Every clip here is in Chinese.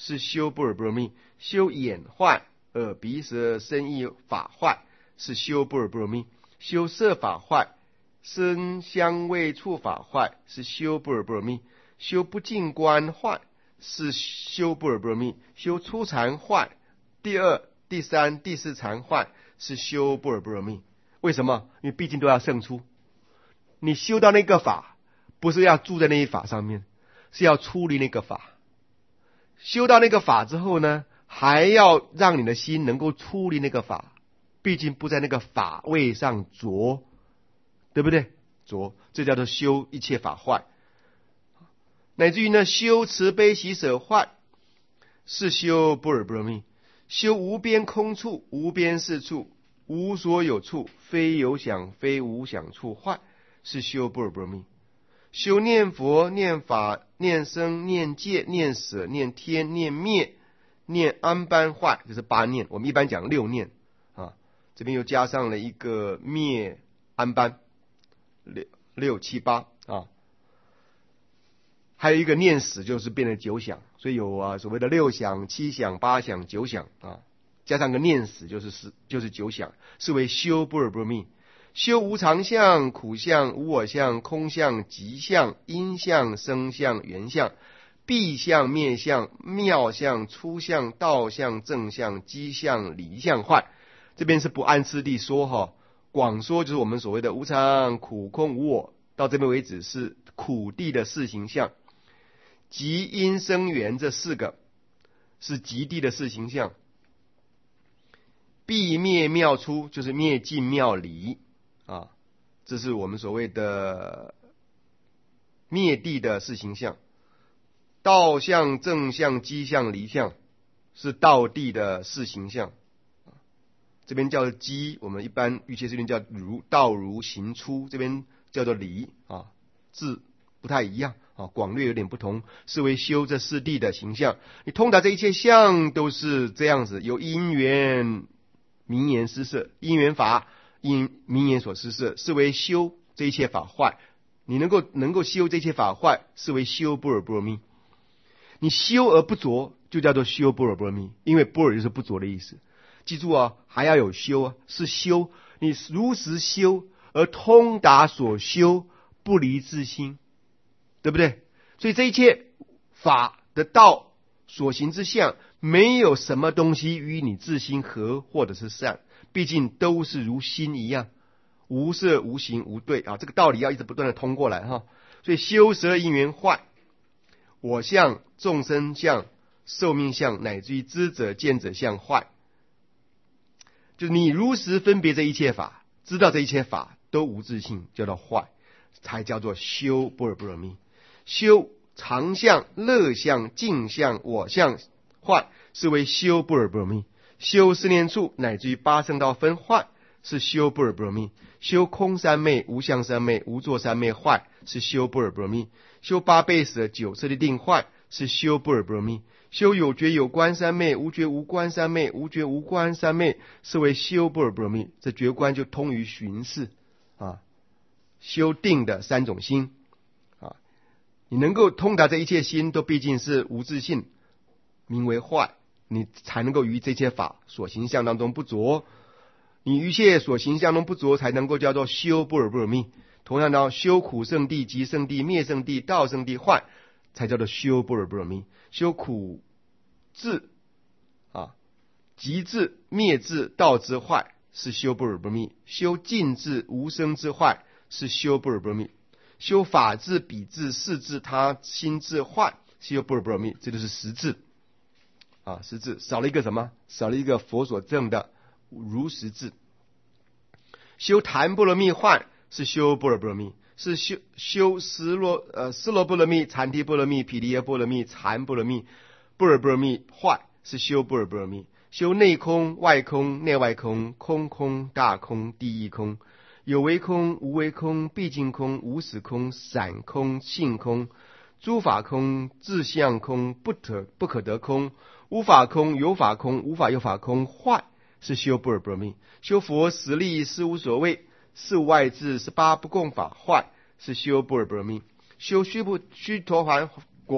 是修般若波罗蜜；修眼坏、耳鼻舌身意法坏，是修般若波罗蜜；修色法坏、声香味触法坏，是修般若波罗蜜；修不净观坏，是修般若波罗蜜；修初禅坏、第二、第三、第四禅坏，是修般若波罗蜜。为什么？因为毕竟都要胜出。你修到那个法，不是要住在那一法上面，是要出离那个法。修到那个法之后呢，还要让你的心能够出离那个法，毕竟不在那个法位上着，对不对？着，这叫做修一切法坏。乃至于呢，修慈悲喜舍坏，是修般若波罗蜜；修无边空处、无边事处、无所有处，非有想非无想处坏，是修般若波罗蜜；修念佛、念法、念僧、念戒、念舍、念天、念灭、念安般坏，这是八念。我们一般讲六念啊，这边又加上了一个灭安般，六七八啊。还有一个念死，就是变成九想，所以有所谓的六想、七想、八想、九想啊，加上个念死就是九想，是为修般若波罗蜜。修无常相、苦相、无我相、空相、极相、因相、生相、缘相、蔽相、灭相、妙相、粗相、道相、正相、机相、离相坏。这边是不按次第说广说就是我们所谓的无常、苦、空、无我，到这边为止是苦地的四行相。极因生缘这四个是极地的四行相。蔽灭妙出就是灭尽妙离啊，这是我们所谓的灭地的四行相。道相、正相、机相、离相是道地的四行相，这边叫做机，我们一般瑜伽师论叫道如行出，这边叫做离啊，字不太一样啊，广略有点不同，是为修这四谛的形象。你通达这一切相都是这样子，有因缘名言施设，因缘法因名言所施设，是为修这一切法坏。你能够修这些法坏，是为修般若波罗蜜。你修而不着，就叫做修般若波罗蜜，因为般若就是不着的意思。记住还要有修是修，你如实修而通达所修，不离自心，对不对？所以这一切法的道所行之相，没有什么东西与你自心合或者是善，毕竟都是如心一样，无色无形无对啊，这个道理要一直不断的通过来所以修十二因缘坏，我相、众生相、寿命相，乃至于知者见者相坏，就是你如实分别这一切法，知道这一切法都无自性，叫做坏，才叫做修般若波罗蜜。修常相、乐相、净相、我相坏，是为修般若波罗蜜。修四念处乃至于八圣道分坏，是修般若波罗蜜。修空三昧、无相三昧、无作三昧坏，是修般若波罗蜜。修八倍舍九次第定坏，是修般若波罗蜜。修有觉有观三昧、无觉无观三昧、无觉无观三昧，是为修般若波罗蜜。这觉观就通于寻视修定的三种心你能够通达这一切心，都毕竟是无自性，名为坏，你才能够于这些法所行相当中不着。你于一切所行相中不着，才能够叫做修般若波罗蜜。同样的，修苦圣地、集圣地、灭圣地、道圣地坏，才叫做修般若波罗蜜。修苦智集智、灭智、道之坏，是修般若波罗蜜。修尽智、无生之坏，是修般若波罗蜜。修法智、比智、事智、他心智坏，修般若波罗蜜。这就是十智十智少了一个什么？少了一个佛所证的如实智。修檀波罗蜜坏，是修般若波罗蜜。是修斯罗波罗蜜、禅提波罗蜜、毗梨耶波罗蜜、禅波罗蜜、般若波罗蜜坏，是修般若波罗蜜。修内空、外空、内外空、空空、大空、第一空、有为空、无为空、毕竟空、无始空、散空、性空、诸法空、自相空、不可得空、无法空、有法空、无法有法空坏，是修般若波罗蜜。修佛实力事无所谓、事无外治、18不共法坏，是修般若波罗蜜。修须陀洹果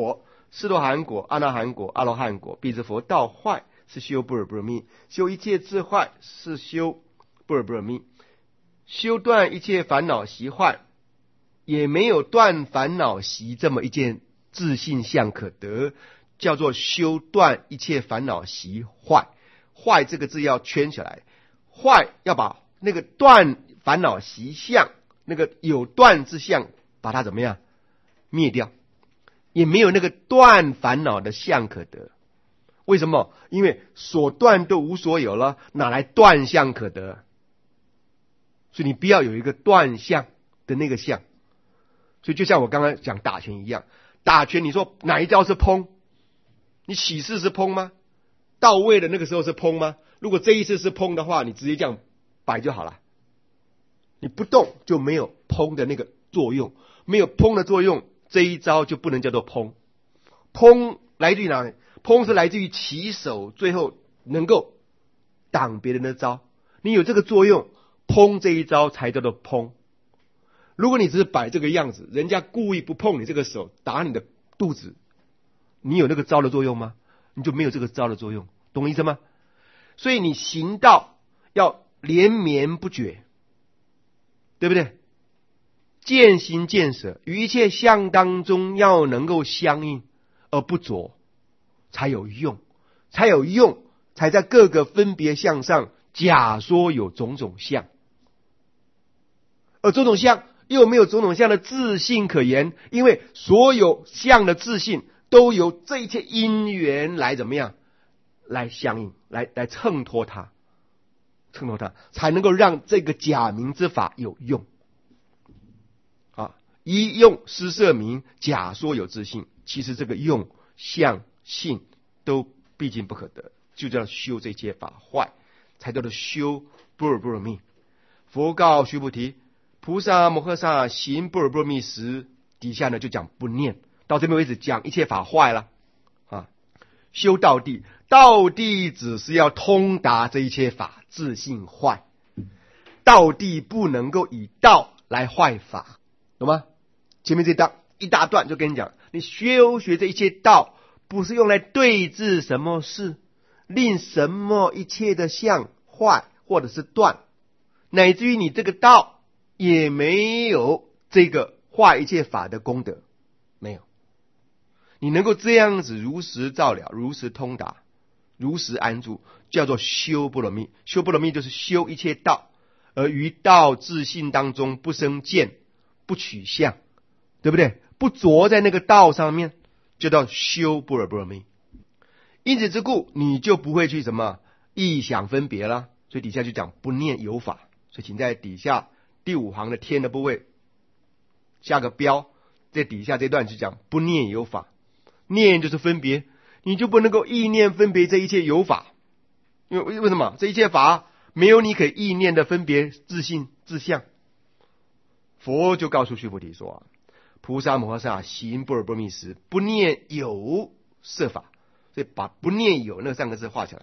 斯陀含果、阿那含果、阿罗汉果，彼之佛道坏，是修般若波罗蜜；修一切智坏，是修般若波罗蜜；修断一切烦恼习坏，也没有断烦恼习这么一件自性相可得，叫做修断一切烦恼习坏。坏这个字要圈起来，坏要把那个断烦恼习相，那个有断之相，把它怎么样灭掉，也没有那个断烦恼的相可得。为什么？因为所断都无所有了，哪来断相可得？所以你不要有一个断相的那个相。所以就像我刚刚讲打拳一样，打拳你说哪一招是砰？你起势是砰吗？到位的那个时候是砰吗？如果这一次是砰的话，你直接这样摆就好了，你不动就没有砰的那个作用，没有砰的作用，这一招就不能叫做砰。砰来自于哪里？砰是来自于起手最后能够挡别人的招，你有这个作用，砰这一招才叫做砰。如果你只是摆这个样子，人家故意不碰你这个手，打你的肚子，你有那个招的作用吗？你就没有这个招的作用，懂我意思吗？所以你行道要连绵不绝，对不对？渐行渐舍，于一切相当中要能够相应而不着，才有用，才有用，才在各个分别相上假说有种种相，而种种相又没有种种相的自性可言，因为所有相的自性都由这一切因缘来怎么样来相应，来衬托它，才能够让这个假名之法有用啊！一用施设名，假说有自性，其实这个用相性都毕竟不可得，就叫修这些法坏，才叫做修般若波罗蜜。佛告须菩提，菩萨摩诃萨行般若波罗蜜时，底下呢就讲不念，到这边为止讲一切法坏了啊。修道地，道地只是要通达这一切法自性坏，道地不能够以道来坏法，懂吗？前面这一大段就跟你讲，你修学这一切道，不是用来对治什么事，令什么一切的相坏或者是断，乃至于你这个道也没有这个化一切法的功德，没有。你能够这样子如实照了，如实通达，如实安住，叫做修般若蜜。修般若蜜就是修一切道，而于道自性当中不生见，不取相，对不对？不着在那个道上面，就叫修般若蜜。因此之故，你就不会去什么异想分别了。所以底下就讲不念有法，所以请在底下第5行的天的部位下个标，在底下这段就讲不念有法。念就是分别，你就不能够意念分别这一切有法，因为什么？这一切法没有你可以意念的分别自性自相。佛就告诉须菩提说，菩萨摩诃萨行般若波罗蜜时，不念有色法，所以把不念有那3个字画起来。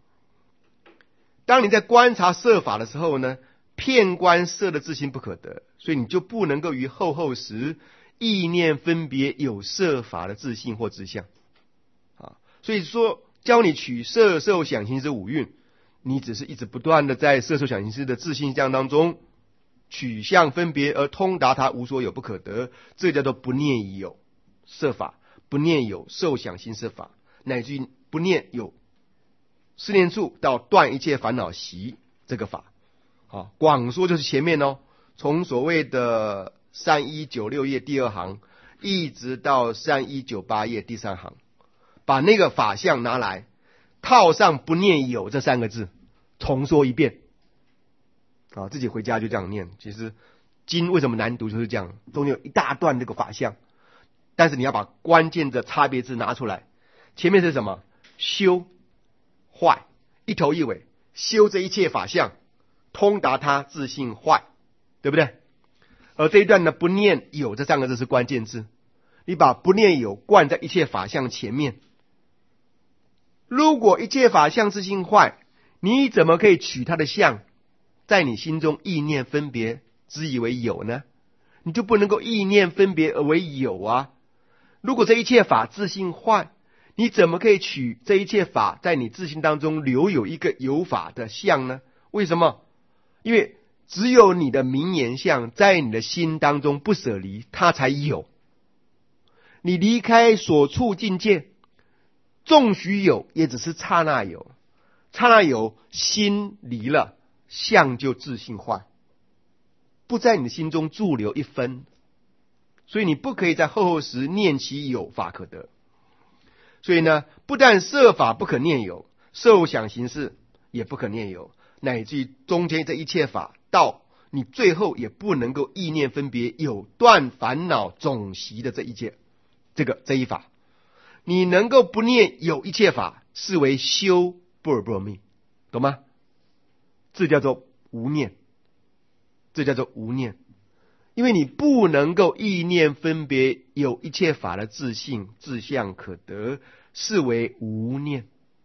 当你在观察色法的时候呢，遍观色的自性不可得，所以你就不能够于后时意念分别有色法的自性或自相啊。所以说教你取色受想行识5蕴，你只是一直不断的在色受想行识的自性相当中取相分别，而通达它无所有不可得，这叫做不念有色法，不念有受想行识法，乃至于不念有思念处到断一切烦恼习这个法啊。广说就是前面从所谓的3196页第2行一直到3198页第3行，把那个法相拿来套上不念有这3个字，重说一遍啊，自己回家就这样念。其实经为什么难读就是这样，中间有一大段这个法相，但是你要把关键的差别字拿出来。前面是什么？修坏，一头一尾，修这一切法相，通达它自性坏，对不对？而这一段呢，不念有这3个字是关键字，你把不念有冠在一切法相前面。如果一切法相自性坏，你怎么可以取它的相，在你心中意念分别，只以为有呢？你就不能够意念分别而为有啊。 如果这一切法自性坏，你怎么可以取这一切法在你自性当中留有一个有法的相呢？为什么？因为只有你的名言相在你的心当中不舍离，它才有。你离开所处境界，纵许有，也只是刹那有。刹那有，心离了，相就自性坏，不在你的心中驻留一分。所以你不可以在后时念其有法可得。所以呢，不但色法不可念有，受想行识也不可念有，乃至于中间这一切法，到你最后也不能够意念分别，有断烦恼总习的这一法。你能够不念有一切法，视为修般若波罗蜜，懂吗？这叫做无念，这叫做无念。因为你不能够意念分别有一切法的自性自相可得，视为无念。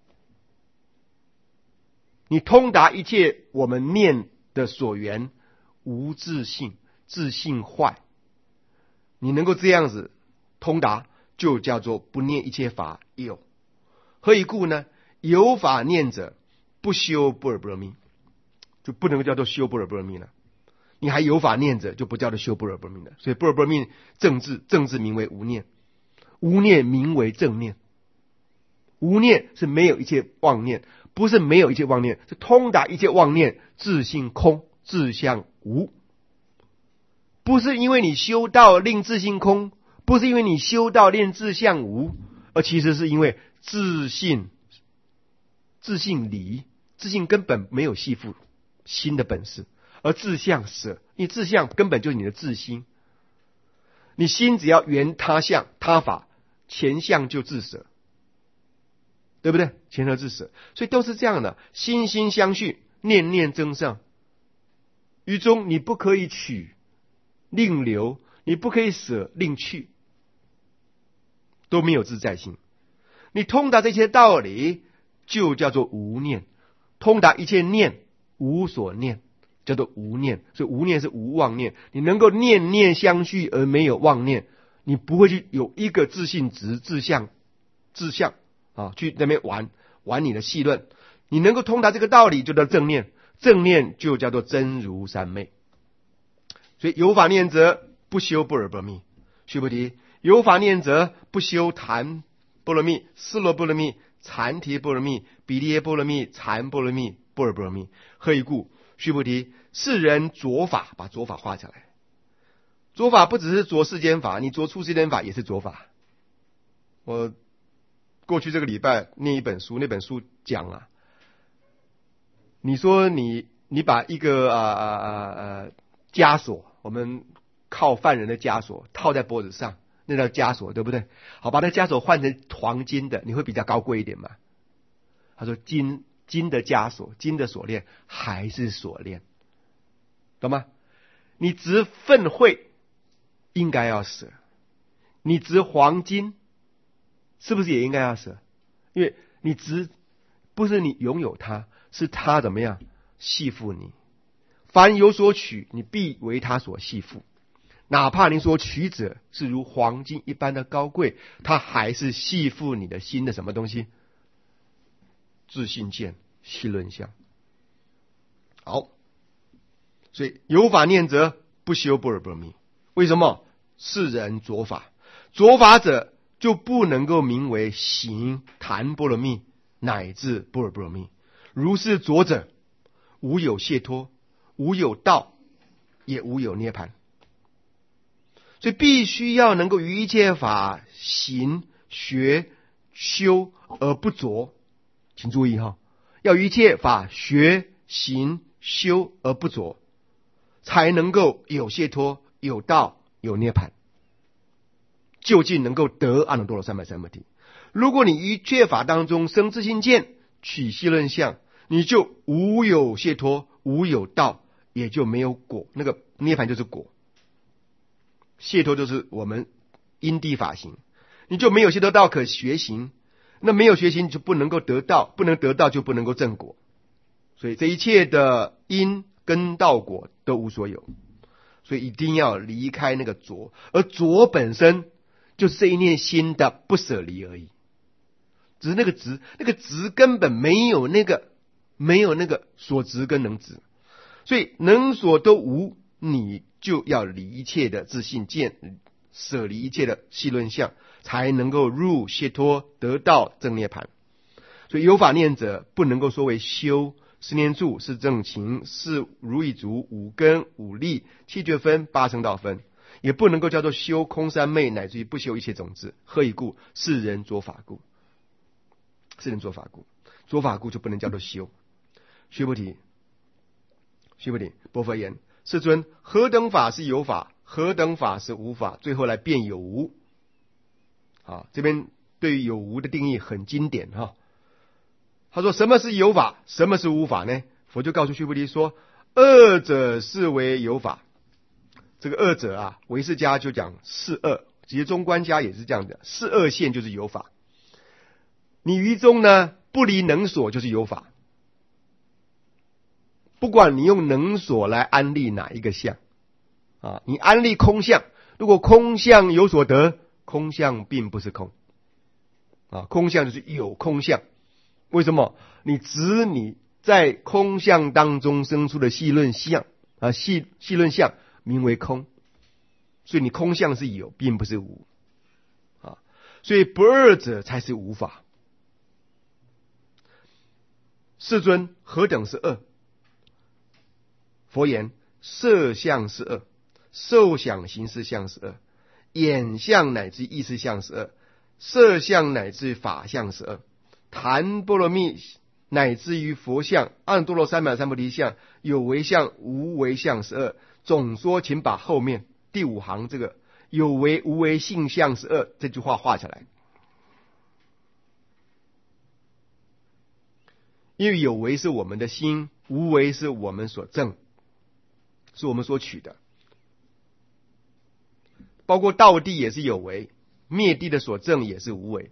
你通达一切我们念的所缘无自性，自性坏，你能够这样子通达，就叫做不念一切法有。何以故呢？有法念者不修般若波罗蜜，就不能够叫做修般若波罗蜜了。你还有法念者，就不叫做修般若波罗蜜了。所以般若波罗蜜正字名为无念，无念名为正念。无念是没有一切妄念，不是没有一切妄念，是通达一切妄念，自性空，自相无。不是因为你修道令自性空，不是因为你修道令自相无，而其实是因为自性离，自性根本没有系缚心的本事。而自相舍，因为自相根本就是你的自心，你心只要缘他相他法，前相就自舍，对不对？前合自舍，所以都是这样的，心心相续，念念增上。于中你不可以取令留，你不可以舍令去，都没有自在心。你通达这些道理，就叫做无念。通达一切念，无所念，叫做无念。所以无念是无妄念，你能够念念相续而没有妄念，你不会去有一个自性执自相啊，去那边玩你的戏论。你能够通达这个道理，就叫正念，正念就叫做真如三昧。所以有法念者不修般若波罗蜜，须菩提，有法念者不修檀波罗蜜、尸罗波罗蜜、禅提波罗蜜、比利耶波罗蜜、禅波罗蜜、般若波罗蜜。何以故？须菩提，世人着法，把着法画起来。着法不只是着世间法，你着出世间法也是着法。我过去这个礼拜念一本书，那本书讲啊，你说你把一个枷锁，我们靠犯人的枷锁套在脖子上，那叫枷锁，对不对？好，把那枷锁换成黄金的，你会比较高贵一点吗？他说金的枷锁，金的锁链还是锁链，懂吗？你执粪秽应该要舍，你执黄金是不是也应该要舍？因为你执不是你拥有它，是它怎么样系缚你。凡有所取，你必为他所系缚。哪怕你所取者是如黄金一般的高贵，它还是系缚你的心的什么东西？自性见、细论相。好，所以有法念者不修般若波罗蜜。为什么？世人着法，着法者就不能够名为行檀波罗蜜乃至般若波罗蜜。如是着者，无有解脱，无有道，也无有涅槃。所以必须要能够于一切法行、学、修而不着。请注意哈，要于一切法学、行、修而不着，才能够有解脱、有道、有涅槃，究竟能够得阿耨多罗三藐三菩提。如果你于一切法当中生自性见，取细论相，你就无有解脱，无有道，也就没有果。那个涅槃就是果，解脱就是我们因地法行，你就没有解脱道可学行，那没有学行就不能够得道，不能得道就不能够证果。所以这一切的因跟道果都无所有，所以一定要离开那个着，而着本身就是这一念心的不舍离而已。只是那个执根本没有那个所执跟能执，所以能所都无，你就要离一切的自性见，舍离一切的细论相，才能够入解脱，得到正涅盘。所以有法念者不能够说为修。十念住是正勤，是如意足，五根五力七觉分八圣道分，也不能够叫做修空三昧，乃至于不修一切种子。何以故？是人着法故。是人着法故，着法故就不能叫做修。须菩提，薄佛言：世尊，何等法是有法？何等法是无法？最后来辩有无。这边对于有无的定义很经典哈。他说什么是有法，什么是无法呢？佛就告诉须菩提说，二者是为有法。这个二者唯识家就讲是二，其实中观家也是这样的，是二现就是有法。你于中呢不离能所就是有法，不管你用能所来安立哪一个相你安立空相，如果空相有所得，空相并不是空空相就是有空相。为什么？你指你在空相当中生出的细论相细论相名为空，所以你空相是有，并不是无所以不二者才是无法。世尊，何等是二？佛言：色相是二，受想行识相是二，眼相乃至意识相是二，色相乃至法相是二，谈波罗蜜乃至于佛相，阿耨多罗三藐三菩提相，有为相无为相是二。总说请把后面第五行这个有为无为性相是二这句话画下来。因为有为是我们的心，无为是我们所证，是我们所取的。包括道地也是有为，灭地的所证也是无为。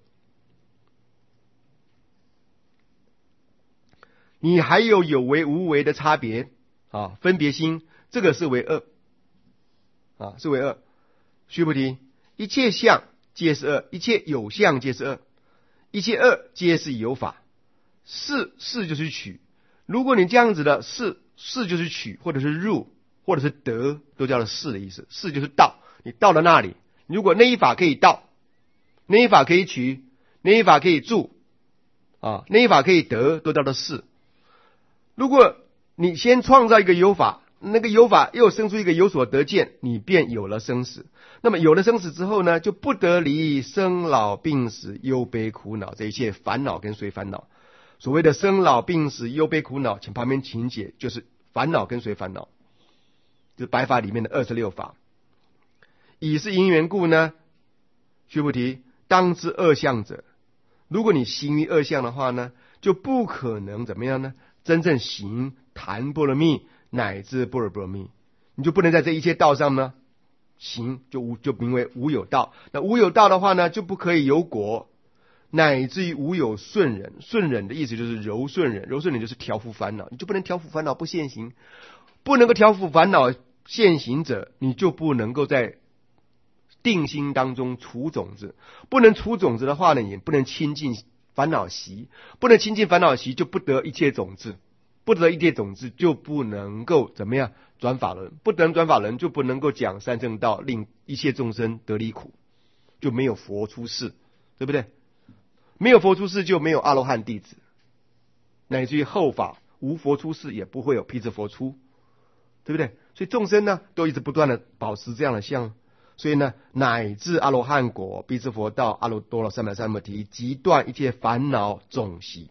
你还有为无为的差别分别心，这个是为二是为二。须菩提，一切相皆是二，一切有相皆是二，一切二皆是有法。是就是取，如果你这样子的是就是取，或者是入，或者是得，都叫做是的意思。是就是到，你到了那里，如果那一法可以到，那一法可以取，那一法可以住那一法可以得，都叫做是。如果你先创造一个有法，那个有法又生出一个有所得见，你便有了生死。那么有了生死之后呢，就不得离生老病死忧悲苦恼这一切烦恼跟随烦恼。所谓的生老病死忧悲苦恼，请旁边请解，就是烦恼跟随烦恼，就是白法里面的26法。以是因缘故呢，须菩提，当知二相者，如果你行于二相的话呢，就不可能怎么样呢？真正行谈波罗蜜乃至般若波罗蜜，你就不能在这一切道上呢行，就名为无有道。那无有道的话呢，就不可以有果，乃至于无有顺忍。顺忍的意思就是柔顺忍，柔顺忍就是调伏烦恼，你就不能调伏烦恼不现行，不能够调伏烦恼现行者，你就不能够在定心当中除种子。不能除种子的话呢，也不能亲近烦恼习，不能亲近烦恼习，就不得一切种子，不得一切种子就不能够怎么样转法轮，不能转法轮就不能够讲三正道，令一切众生得离苦，就没有佛出世，对不对？没有佛出世就没有阿罗汉弟子，乃至于后法无佛出世也不会有辟支佛出，对不对？所以众生呢都一直不断的保持这样的相，所以呢乃至阿罗汉果、辟支佛道、阿耨多罗三藐三菩提，即断一切烦恼种习。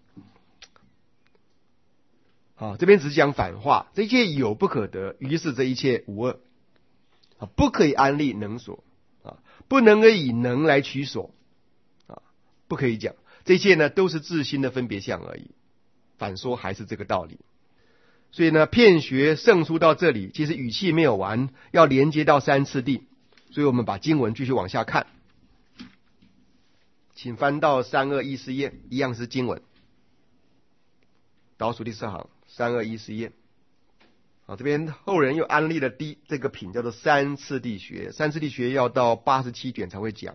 这边只讲反话，这一切有不可得，于是这一切无二不可以安立能所不能够以能来取所不可以讲，这一切呢都是自心的分别相而已。反说还是这个道理。所以呢，片学圣书到这里，其实语气没有完，要连接到三次第。所以我们把经文继续往下看，请翻到3214页，一样是经文，倒数第4行，3214页。这边后人又安立了这个品叫做三次第学，三次第学要到87卷才会讲。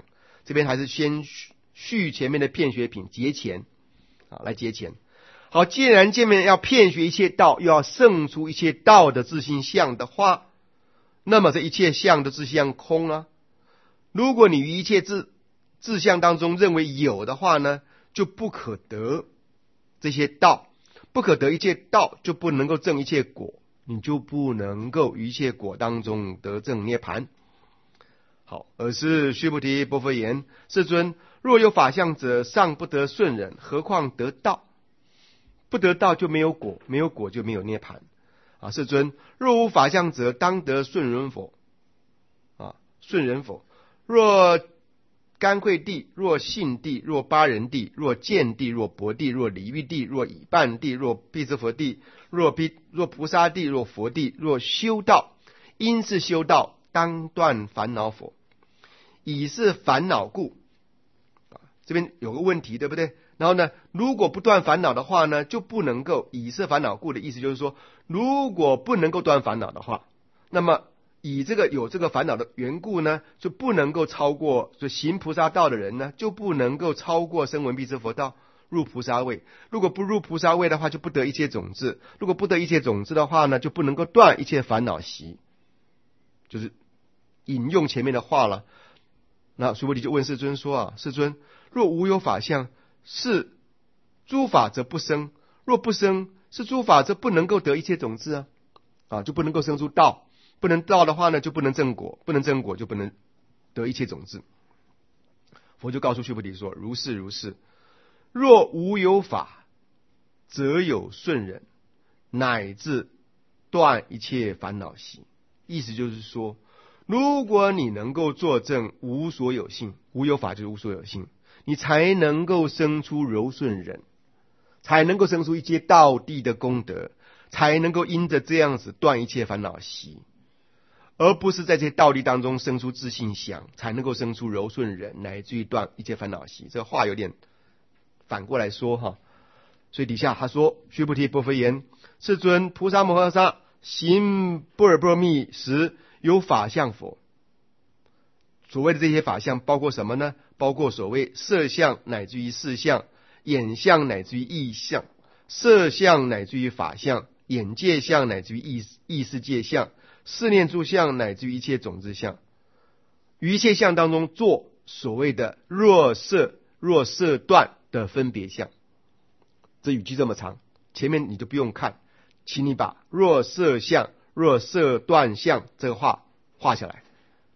这边还是先续前面的骗学品，结钱啊，来结钱。好，既然见面要骗学一切道，又要胜出一切道的自性相的话，那么这一切相的自相空啊。如果你于一切自相当中认为有的话呢，就不可得这些道，不可得一切道，就不能够证一切果，你就不能够于一切果当中得证涅槃。好，尔时须菩提波佛言：世尊，若有法相者，尚不得顺忍，何况得道？不得道就没有果，没有果就没有涅槃啊！世尊，若无法相者，当得顺忍否？啊，顺忍否？若干惠地，若信地，若八人地，若见地，若博地，若离欲地，若已半地，若辟支佛地，若菩萨地，若佛地，若修道，因是修道，当断烦恼否？以是烦恼故，这边有个问题，对不对？然后呢，如果不断烦恼的话呢，就不能够以是烦恼故的意思就是说，如果不能够断烦恼的话，那么以有这个烦恼的缘故呢，就不能够超过，就行菩萨道的人呢，就不能够超过声闻辟支佛道，入菩萨位。如果不入菩萨位的话，就不得一切种子。如果不得一切种子的话呢，就不能够断一切烦恼习。就是引用前面的话了。那须菩提就问世尊说啊，世尊，若无有法相，是诸法则不生；若不生，是诸法则不能够得一切种子啊，就不能够生出道。不能道的话呢，就不能正果；不能正果，就不能得一切种子。佛就告诉须菩提说：如是如是。若无有法，则有顺忍，乃至断一切烦恼习。意思就是说，如果你能够作证无所有性，无有法就是无所有性，你才能够生出柔顺忍，才能够生出一切道地的功德，才能够因着这样子断一切烦恼习，而不是在这些道理当中生出自性想，才能够生出柔顺忍，乃至于断一切烦恼习。这话有点反过来说哈。所以底下他说：须菩提波佛言，世尊，菩萨摩诃萨行般若波罗蜜时，有法相否？所谓的这些法相包括什么呢？包括所谓色相乃至于事相，眼相乃至于意相，色相乃至于法相，眼界相乃至于意识界相，四念住相乃至于一切种子相，于一切相当中做所谓的若色断的分别相。这语句这么长，前面你就不用看，请你把若色相、若色断相这个话画下来。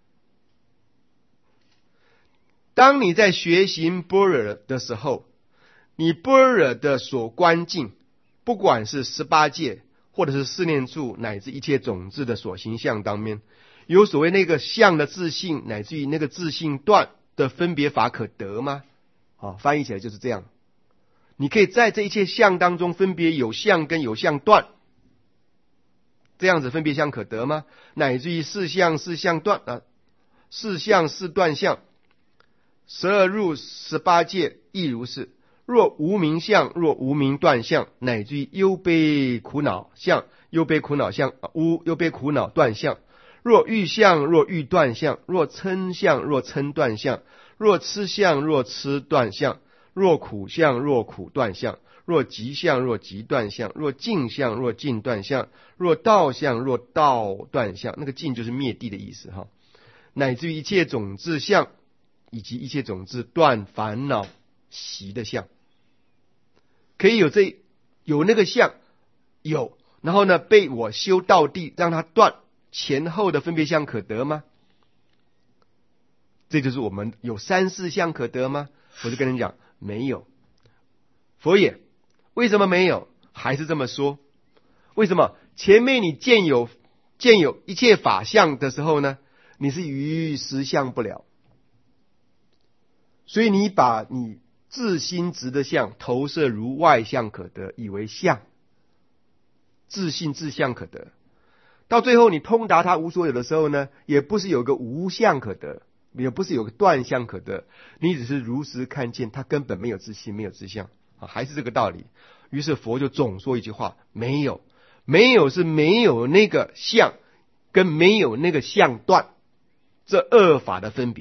当你在学行般若的时候，你般若的所观境，不管是18界或者是四念处乃至一切种子的所行相当面，有所谓那个相的自性乃至于那个自性断的分别法可得吗？翻译起来就是这样。你可以在这一切相当中分别有相跟有相断，这样子分别相可得吗？乃至于四相断四相四断相，12入18界亦如是。若无明相，若无明断相，乃至于忧悲苦恼相，忧悲苦恼断相，若欲相，若欲断相，若嗔相，若嗔断相，若痴相，若痴断相，若苦相，若苦断相，若集相，若集断相，若净相，若净断相，若道相，若道断相。那个净就是灭地的意思哈。乃至于一切种子相，以及一切种子断烦恼习的相，可以有那个相有，然后呢被我修道地让它断，前后的分别相可得吗？这就是我们有3、4相可得吗？我就跟人讲没有。佛也，为什么没有？还是这么说。为什么？前面你见有一切法相的时候呢，你是于实相不了，所以你把你自心执的相投射如外相可得，以为相，自性自相可得，到最后你通达它无所有的时候呢，也不是有个无相可得，也不是有个断相可得，你只是如实看见它根本没有自性，没有自相，还是这个道理。于是佛就总说一句话：没有是没有那个相跟没有那个相断，这2法的分别。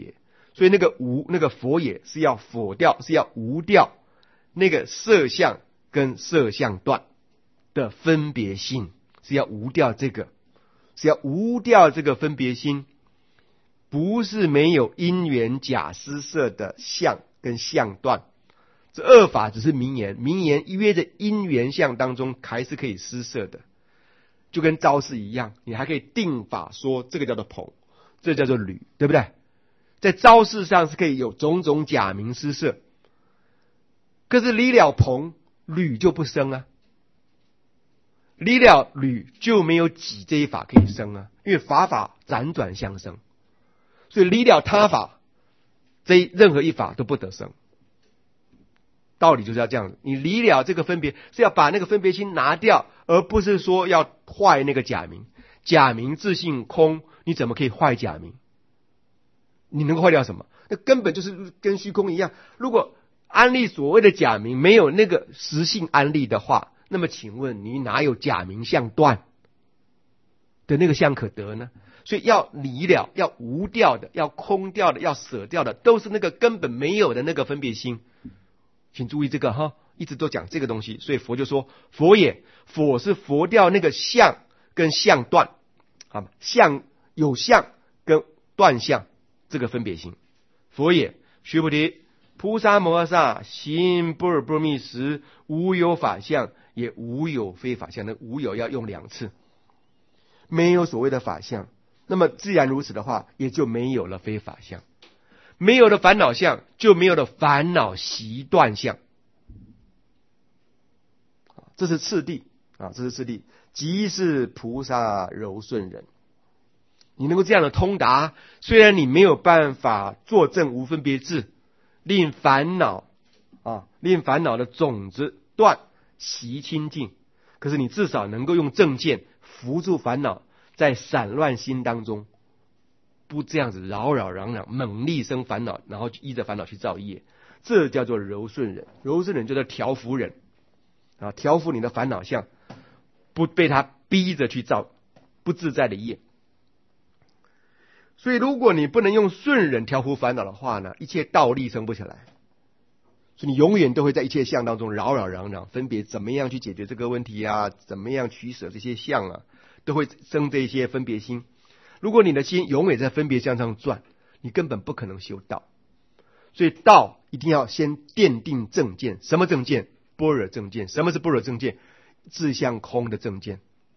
所以那个佛也是要否掉，是要无掉那个色相跟色相断的分别心，是要无掉这个，是要无掉这个分别心，不是没有因缘假施设的相跟相断。这二法只是名言，名言约着因缘相当中还是可以施设的，就跟招式一样，你还可以定法说这个叫做朋，这叫做侣，对不对？在招式上是可以有种种假名施设，可是离了朋，侣就不生啊，离了侣就没有己这一法可以生啊，因为法辗转相生，所以离了他法，任何一法都不得生。道理就是要这样子，你离了这个分别，是要把那个分别心拿掉，而不是说要坏那个假名。假名自性空，你怎么可以坏假名？你能够坏掉什么？那根本就是跟虚空一样。如果安立所谓的假名没有那个实性安立的话，那么请问你哪有假名相断的那个相可得呢？所以要离了，要无掉的，要空掉的，要舍掉的，都是那个根本没有的那个分别心。请注意这个哈，一直都讲这个东西，所以佛就说佛也，佛是佛掉那个相跟相断，啊，相有相跟断相这个分别心。佛也，须菩提，菩萨摩诃萨行般若波罗蜜时，无有法相，也无有非法相。那无有要用2次，没有所谓的法相，那么自然如此的话，也就没有了非法相。没有了烦恼相，就没有了烦恼习断相。这是次第啊，这是次第，即是菩萨柔顺忍。你能够这样的通达，虽然你没有办法作证无分别智，令烦恼的种子断，习清净，可是你至少能够用正见扶住烦恼，在散乱心当中不这样子扰扰攘攘，猛力生烦恼，然后依着烦恼去造业，这叫做柔顺忍。柔顺忍就叫调伏忍啊，调伏你的烦恼相，不被他逼着去造不自在的业。所以如果你不能用顺忍调伏烦恼的话呢，一切道力生不起来，所以你永远都会在一切相当中扰扰攘攘，分别怎么样去解决这个问题啊，怎么样取舍这些相啊，都会生这些分别心。如果你的心永远在分别相上转，你根本不可能修道。所以道一定要先奠定正见。什么正见？般若正见。什么是般若正见？自相空的正见。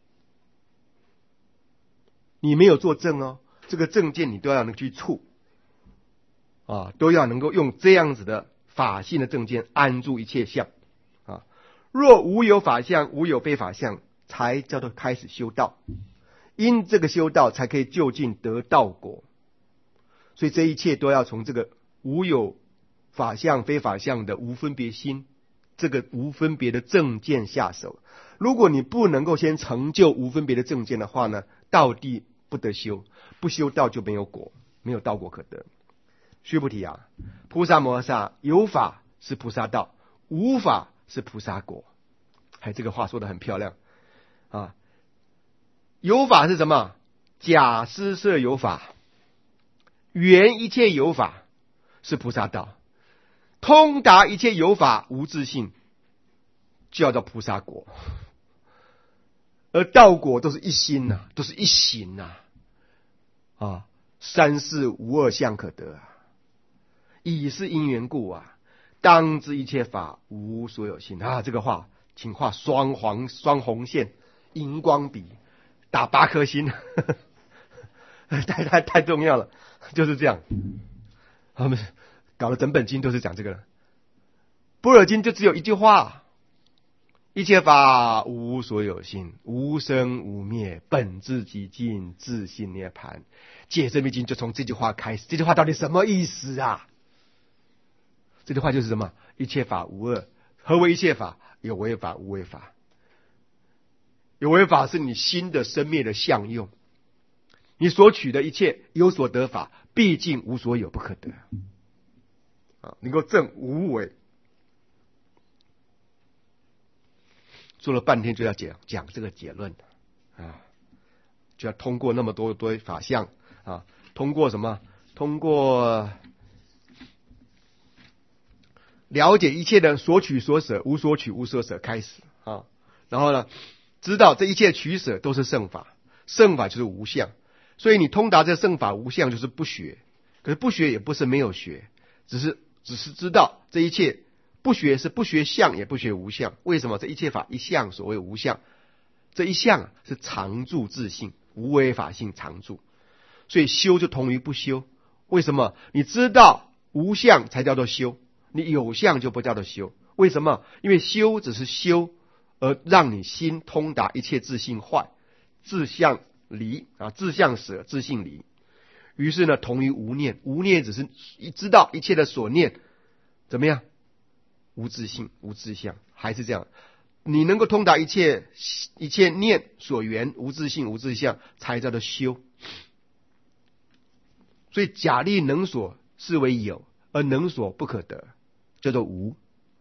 你没有做正哦，这个正见你都要能去触啊，都要能够用这样子的法性的正见安住一切相啊。若无有法相，无有非法相，才叫做开始修道。因这个修道才可以就近得道果，所以这一切都要从这个无有法相非法相的无分别心，这个无分别的正见下手。如果你不能够先成就无分别的正见的话呢，道地不得修，不修道就没有果，没有道果可得。须菩提啊，菩萨摩诃萨有法是菩萨道，无法是菩萨果。这个话说得很漂亮啊。有法是什么？假施设有法，圆一切有法是菩萨道，通达一切有法无自性，就要叫菩萨果。而道果都是一心呐，都是一行呐，啊，三世无二相可得啊，以是因缘故啊，当知一切法无所有性啊。这个话，请画双红线，荧光笔。打8颗星，太重要了，就是这样。我们搞了整本经都是讲这个了。般若经就只有一句话：一切法无所有性，无生无灭，本自寂静，自性涅槃。解深密经就从这句话开始。这句话到底什么意思啊？这句话就是什么？一切法无二。何为一切法？有为法，无为法。有为法是你心的生灭的相用，你所取的一切有所得法，毕竟无所有不可得啊！能够证无为，说了半天就要讲这个结论啊，就要通过那么多法相啊，通过什么？通过了解一切的所取所舍，无所取无所舍开始啊。然后呢，知道这一切取舍都是圣法，圣法就是无相。所以你通达这圣法无相，就是不学。可是不学也不是没有学，只是知道这一切不学是不学相，也不学无相。为什么？这一切法一相，所谓无相，这一相是常住自性，无为法性常住。所以修就同于不修。为什么？你知道无相才叫做修，你有相就不叫做修。为什么？因为修只是修而让你心通达一切自性坏，自相离啊，自相舍，自性离。于是呢，同于无念。无念只是知道一切的所念怎么样？无自性，无自相，还是这样。你能够通达一切念所缘，无自性，无自相，才叫做修。所以假立能所是为有，而能所不可得，叫做无。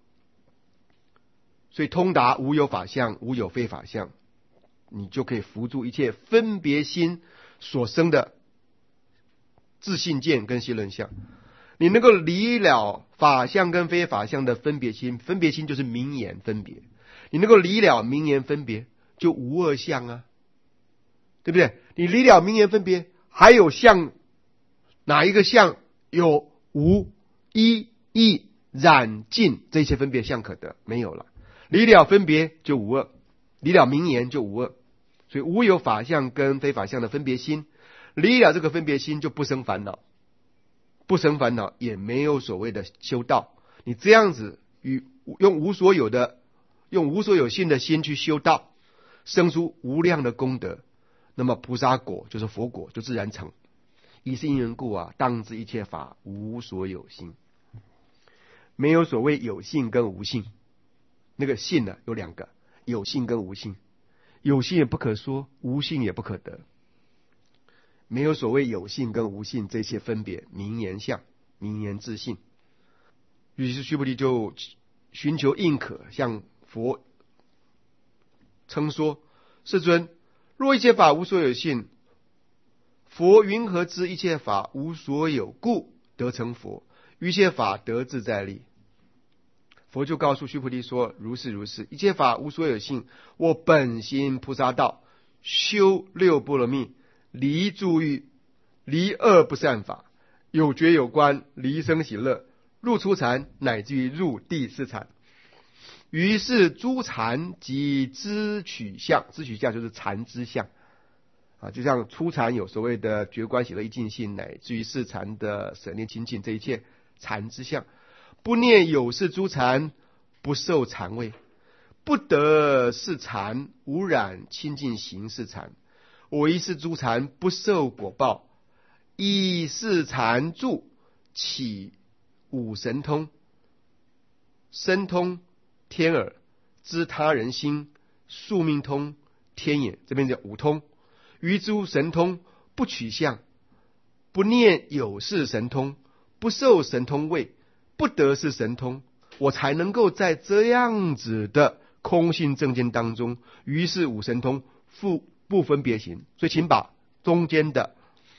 所以通达无有法相，无有非法相，你就可以伏住一切分别心所生的自性见跟信论相。你能够离了法相跟非法相的分别心，分别心就是名言分别。你能够离了名言分别，就无二相啊，对不对？你离了名言分别，还有相，哪一个相有无一异染尽这些分别相可得？没有了。离了分别就无二，离了名言就无二。所以无有法相跟非法相的分别心，离了这个分别心就不生烦恼，不生烦恼也没有所谓的修道。你这样子用无所有性的心去修道，生出无量的功德，那么菩萨果就是佛果，就自然成。以是因缘故啊，当知一切法无所有性。没有所谓有性跟无性。那个性呢，有两个，有性跟无性。有性也不可说，无性也不可得。没有所谓有性跟无性这些分别，名言相，名言自性。于是须菩提就寻求应可，向佛称说：世尊，若一切法无所有性，佛云何知一切法无所有故得成佛？一切法得自在力。佛就告诉须菩提说：如是如是，一切法无所有性，我本行菩萨道，修六波罗蜜，离诸欲，离恶不善法，有觉有观，离生喜乐，入初禅，乃至于入第四禅。于是诸禅即知取相，知取相就是禅之相啊，就像初禅有所谓的觉观喜乐一尽性，乃至于四禅的舍念清净，这一切禅之相。不念有是诸禅，不受禅位，不得是禅，无染清净行是禅。唯是诸禅不受果报，以是禅住起五神通，身通天耳，知他人心，宿命通天眼，这边叫五通。于诸神通不取相，不念有是神通，不受神通位，不得是神通，我才能够在这样子的空性正见当中，于是五神通不分别行。所以请把中间的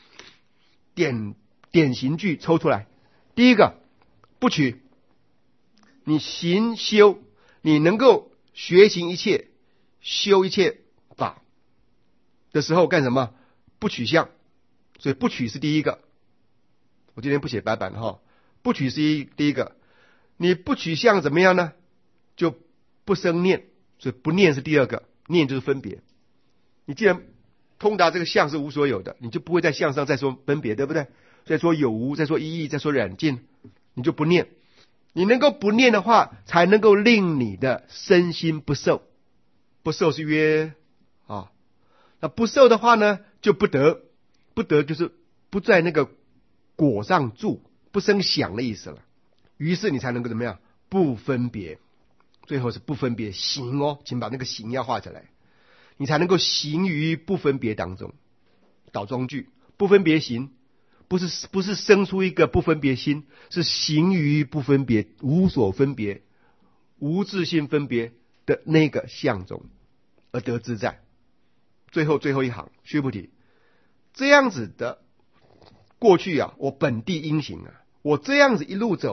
典型句抽出来。第一个，不取，你行修，你能够学行一切，修一切法的时候干什么？不取相。所以不取是第一个。我今天不写白板哈。不取是第一个，你不取相怎么样呢？就不生念，所以不念是第二个，念就是分别。你既然通达这个相是无所有的，你就不会在相上再说分别，对不对？再说有无，再说一义，再说染尽，你就不念。你能够不念的话，才能够令你的身心不受。不受是约啊，那不受的话呢，就不得。不得就是不在那个果上住，不生想的意思了。于是你才能够怎么样？不分别。最后是不分别行哦，请把那个行要画起来，你才能够行于不分别当中。倒装句，不分别行，不是生出一个不分别心，是行于不分别，无所分别，无自性分别的那个相中而得自在。最后一行，须菩提，这样子的过去啊，我本地因行啊，我这样子一路走来啊，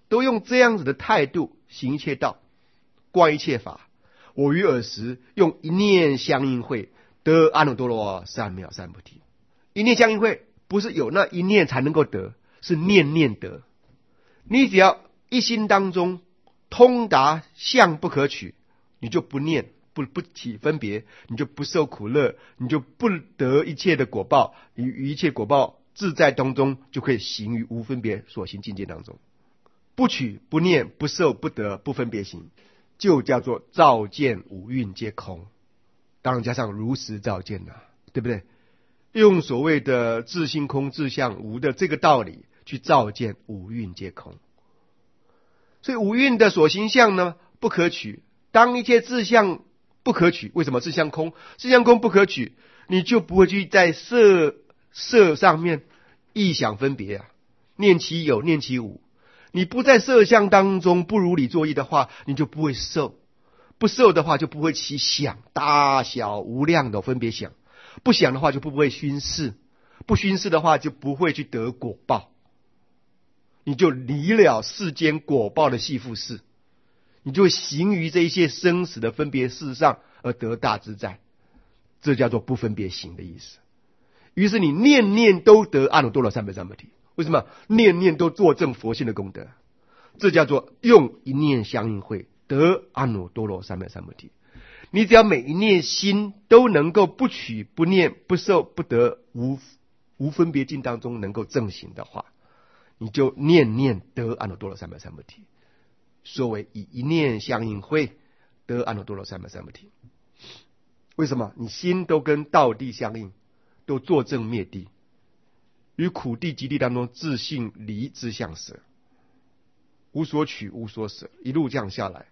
都用这样子的态度行一切道，观一切法。我于尔时用一念相应会，得阿耨多罗三藐三菩提。一念相应会不是有那一念才能够得，是念念得。你只要一心当中通达相不可取，你就不念，不起分别，你就不受苦乐，你就不得一切的果报，你于一切果报自在当中，就可以行于无分别所行境界当中。不取不念不受不得不分别行，就叫做照见五蕴皆空。当然加上如实照见了，对不对？用所谓的自性空自相无的这个道理去照见五蕴皆空。所以五蕴的所行相呢不可取，当一切自相不可取，为什么自相空？自相空不可取，你就不会去在色上面臆想分别啊，念其有念其无。你不在色相当中不如理作意的话，你就不会受，不受的话就不会起想，大小无量的分别想，不想的话就不会熏视，不熏视的话就不会去得果报，你就离了世间果报的系缚事，你就会行于这一些生死的分别事上而得大自在，这叫做不分别行的意思。于是你念念都得阿耨多罗三藐三菩提。为什么？念念都作证佛性的功德，这叫做用一念相应会，得阿耨多罗三藐三菩提。你只要每一念心都能够不取不念不受不得无分别境当中能够正行的话，你就念念得阿耨多罗三藐三菩提。所谓以一念相应会，得阿耨多罗三藐三菩提。为什么？你心都跟道地相应，都作证灭地，于苦地极地当中自性离之相舍，无所取无所舍，一路这样下来。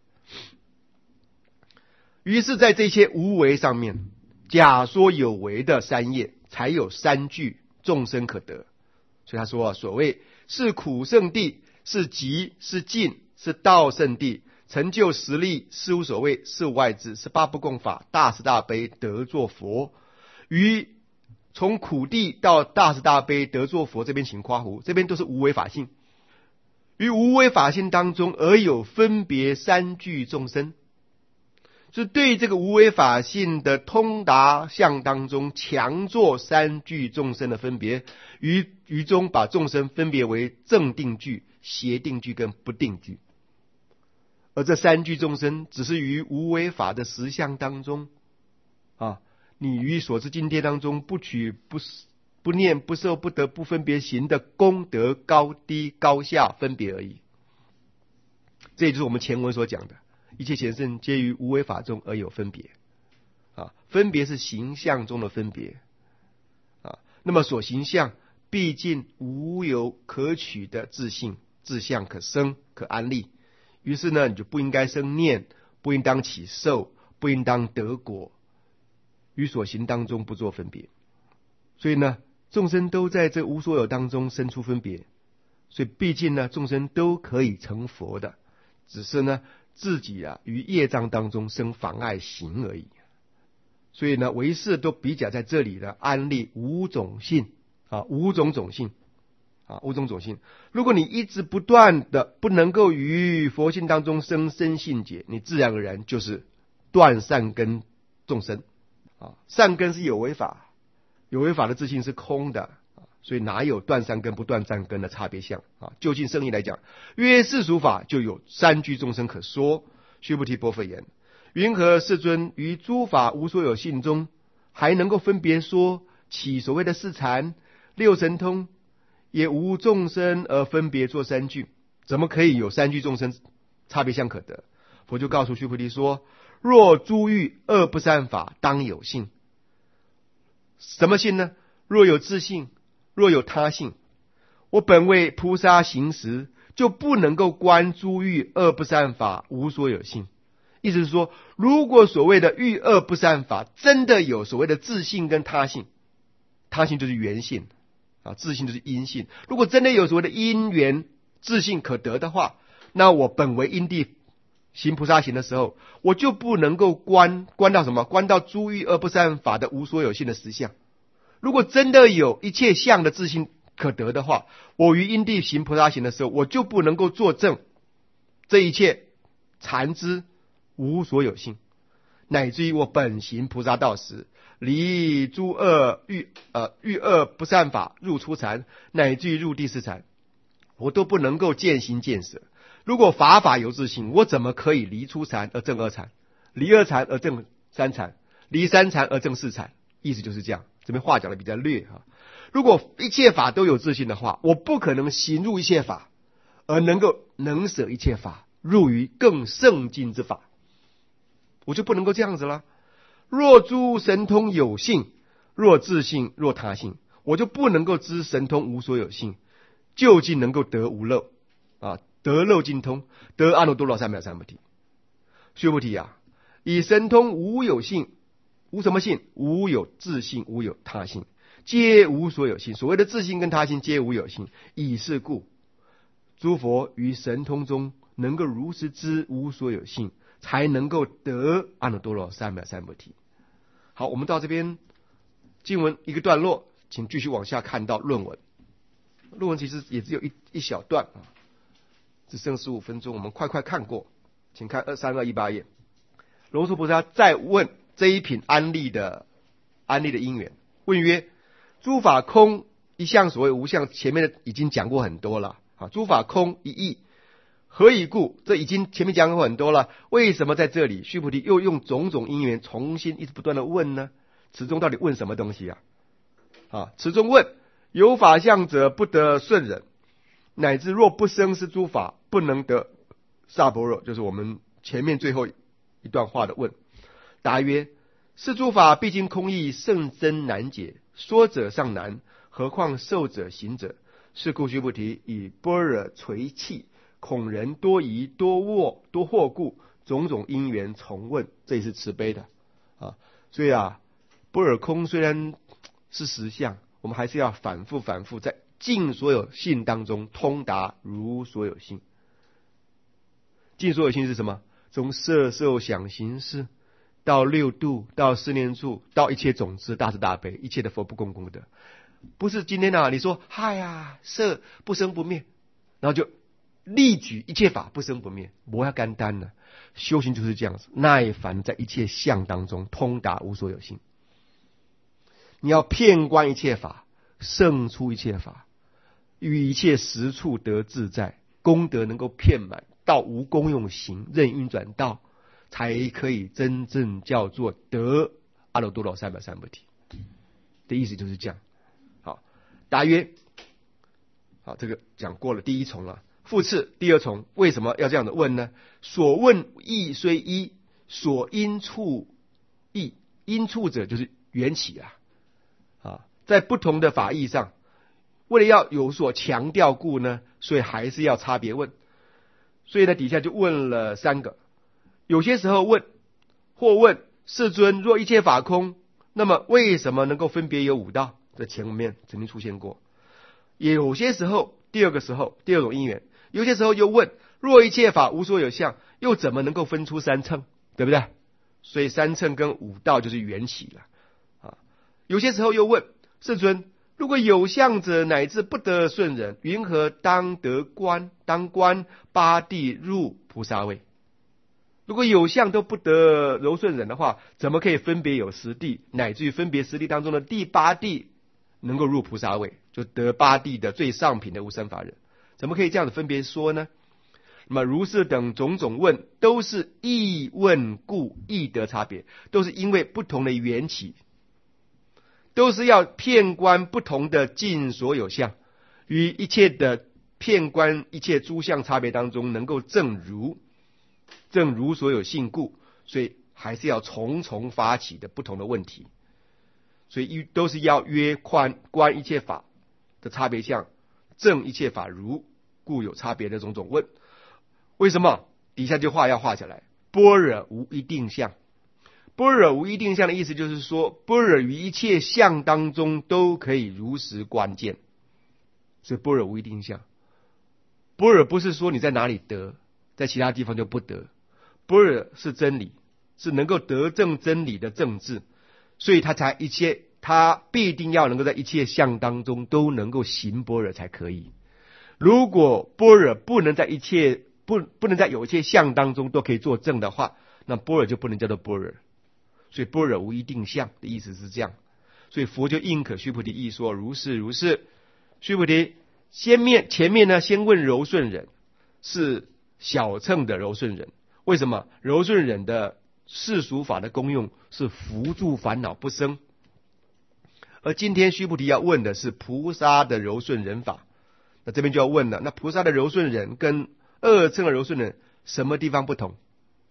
于是在这些无为上面，假说有为的三业，才有三聚众生可得。所以他说所谓是苦圣地，是极是尽，是道圣地，成就实力，是无所谓，是无外治，是八不共法，大慈大悲得作佛。于从苦地到大慈大悲得作佛这边请夸胡，这边都是无为法性。于无为法性当中而有分别三聚众生，是对这个无为法性的通达相当中强作三聚众生的分别，于中把众生分别为正定聚、邪定聚跟不定聚。而这三聚众生只是于无为法的实相当中你于所知境界当中不取不念不受不得不分别行的功德高低高下分别而已。这也就是我们前文所讲的，一切贤圣皆于无为法中而有分别分别是形象中的分别那么所行相毕竟无有可取的自性自相可生可安立，于是呢你就不应该生念，不应当起受，不应当得果，于所行当中不做分别。所以呢众生都在这无所有当中生出分别，所以毕竟呢众生都可以成佛的，只是呢自己于业障当中生妨碍行而已。所以呢唯识都比较在这里的安立五种性五种种性五种种性。如果你一直不断的不能够于佛性当中生信解，你自然而然就是断善根众生善根是有为法，有为法的自性是空的所以哪有断善根不断善根的差别相就近圣义来讲，约世俗法就有三聚众生可说。须菩提波佛言：云何世尊于诸法无所有性中，还能够分别说起所谓的四禅六神通，也无众生而分别作三聚？怎么可以有三聚众生差别相可得？佛就告诉须菩提说：若诸欲二不善法，当有性。什么性呢？若有自性，若有他性。我本为菩萨行时，就不能够观诸欲二不善法无所有性。意思是说，如果所谓的欲二不善法真的有所谓的自性跟他性，他性就是缘性自性就是因性。如果真的有所谓的因缘自性可得的话，那我本为因地行菩萨行的时候，我就不能够观到什么？观到诸欲二不善法的无所有性的实相。如果真的有一切相的自性可得的话，我于因地行菩萨行的时候，我就不能够作证这一切禅知无所有性，乃至于我本行菩萨道时，离诸恶欲恶不善法入初禅，乃至于入第四禅，我都不能够见行见舍。如果法有自性，我怎么可以离初禅而证二禅，离二禅而证三禅，离三禅而证四禅？意思就是这样，这边话讲的比较略哈。如果一切法都有自性的话，我不可能行入一切法，而能舍一切法，入于更胜进之法，我就不能够这样子了。若诸神通有性，若自性，若他性，我就不能够知神通无所有性，究竟能够得无漏啊，得漏尽通，得阿耨多罗三藐三菩提。须菩提啊，以神通无有性，无什么性？无有自性，无有他性，皆无所有性。所谓的自性跟他性皆无有性，以是故，诸佛于神通中能够如实知无所有性，才能够得阿耨多羅三藐三菩提。好，我们到这边经文一个段落，请继续往下看到论文。论文其实也只有一小段啊，只剩15分钟，我们快看过。请看3218页。龙树菩萨再问这一品安立的因缘，问曰：诸法空一相，所谓无相，前面的已经讲过很多了啊。诸法空一义，何以故？这已经前面讲过很多了，为什么在这里须菩提又用种种因缘重新一直不断的问呢？此中到底问什么东西啊？此中问：有法相者不得顺忍，乃至若不生是诸法，不能得萨婆若，就是我们前面最后一段话的问。答曰：是诸法毕竟空义，甚深难解，说者尚难，何况受者行者？是故须菩提以般若垂泣，恐人多疑多惑故，种种因缘重问。这也是慈悲的啊。所以啊，般若空虽然是实相，我们还是要反复在尽所有性当中通达如所有性。尽所有性是什么？从色受想行识到六度，到四念处，到一切种子，大慈大悲，一切的佛不共功德。不是今天你说嗨呀，色不生不灭，然后就例举一切法不生不灭，不要简单了。修行就是这样子，耐烦在一切相当中通达无所有性。你要遍观一切法，胜出一切法，于一切实处得自在，功德能够遍满，到无功用行，任运转道，才可以真正叫做得阿耨多罗三藐三菩提的意思就是这样。好，答曰：好，这个讲过了第一重了。复次第二重，为什么要这样的问呢？所问义虽一，所因处异。因处者就是缘起在不同的法义上，为了要有所强调故呢，所以还是要差别问。所以呢，底下就问了3个。有些时候或问世尊，若一切法空，那么为什么能够分别有5道？这前面曾经出现过。也有些时候，第二种因缘，有些时候又问，若一切法无所有相，又怎么能够分出3乘？对不对？所以3乘跟5道就是缘起了有些时候又问世尊，如果有相者乃至不得顺忍，云何当观8地入菩萨位？如果有相都不得柔顺忍的话，怎么可以分别有10地，乃至于分别10地当中的第8地能够入菩萨位，就得8地的最上品的无生法忍？怎么可以这样子分别说呢？那么如是等种种问，都是义问故，义得差别，都是因为不同的缘起，都是要遍观不同的尽所有相，于一切的遍观一切诸相差别当中，能够证如所有性故，所以还是要重重发起的不同的问题。所以都是要约观一切法的差别相，证一切法如，故有差别的种种问。为什么？底下这话要画下来。般若无一定相。般若无一定相的意思就是说，般若于一切相当中都可以如实观见，所以般若无一定相。般若不是说你在哪里得，在其他地方就不得。般若是真理，是能够得证真理的正智，所以它他必定要能够在一切相当中都能够行般若才可以。如果般若不能在有一切相当中都可以作证的话，那般若就不能叫做般若。所以般若无一定相的意思是这样。所以佛就应可须菩提意说，如是如是。须菩提，前面呢，先问柔顺忍，是小乘的柔顺忍。为什么？柔顺忍的世俗法的功用是扶助烦恼不生。而今天须菩提要问的是菩萨的柔顺忍法。那这边就要问了，那菩萨的柔顺忍跟二乘的柔顺忍什么地方不同？